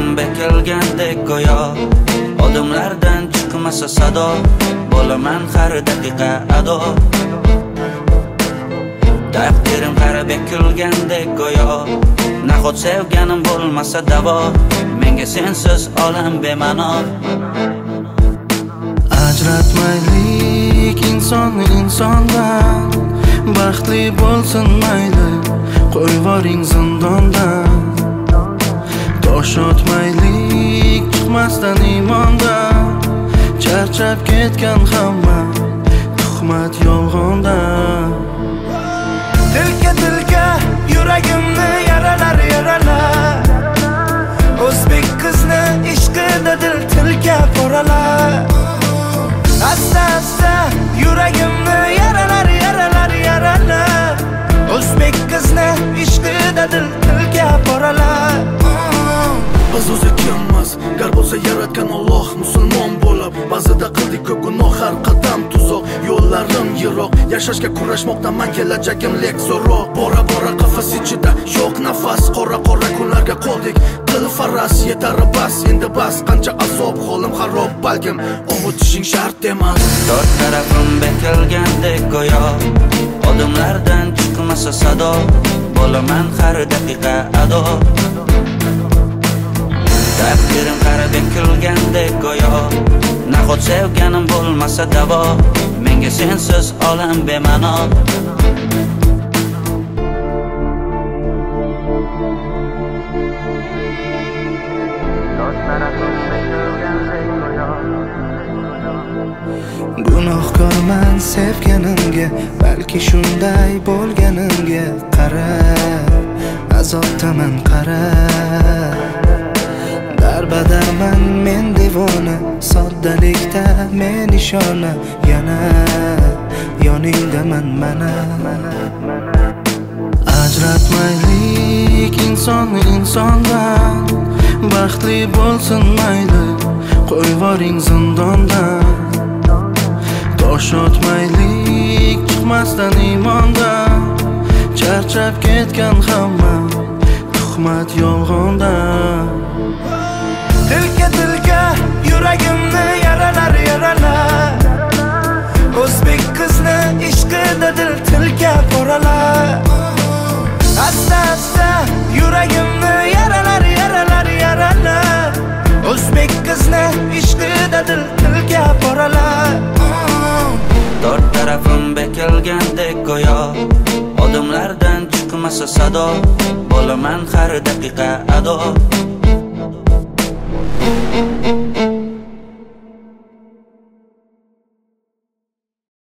bekilgandek go'yo, odamlardan chiqmasa sado, bo'laman har daqiqa ado. Taqdirim qara bekilgandek go'yo, nahot sevganim bo'lmasa davo, menga sensiz olam bema'no. Ajratmaylik insonni insondan, baxtli bo'lsin mayli, qo'yvoring zindondan. Tosh otmaylik chiqmasdan iymondan, charchab ketgan hamma tuhmat yolg'ondan. Dilga dilga yuragimni yaralar yaralar, o'zbek qizni ishqida dil tilga boralar. Asta asta yuragimni yaralar yaralar yaralar, o'zbek qizni ishqida dil tilga boralar. Biz o'zi kimmiz? Gar bo'lsa yaratgan Alloh, musulmon bo'lib ba'zida qildik ko'p gunoh, har qadam tuzoq, yo'llarim yiroq, yashashga kurashmoqdan man kelajagim lek zo'roq. Bora bora qafas ichida yo'q nafas, qora qora kunlarga qoldik, qil faras yetar bas, endi bas, qancha azob, holim xarob, balkim ovutishing shart emas. Dod tarafim bekilgandek go'yo, odamlardan chiqmasa sado, bo'laman har daqiqa ado. Taqdirim qara bekilgandek go'yo, nahot sevganim bo'lmasa davo, menga sensiz olam bema'no. Gunohkorman sevganimga, balki shunday bo'lganimga qara, azobdaman qara. Darbadarman men devona, soddalikda men ishona, yana yoningdaman mana. Ajratmaylik insonni insondan, baxtli bo'lsin mayli, qo'yvoring zindondan. Tosh otmaylik chiqmasdan iymondan, charchab ketgan hamma tuhmat yolg'ondan. Dilga dilga yuragimni yaralar yaralar, o'zbek qizni ishqida dil tilga boralar. Asta asta yuragimni yaralar yaralar yaralar, o'zbek qizni ishqida dil tilga boralar. Dod tarafim bekilgandek go'yo, odamlardan chiqmasa sado, bo'laman har daqiqa ado.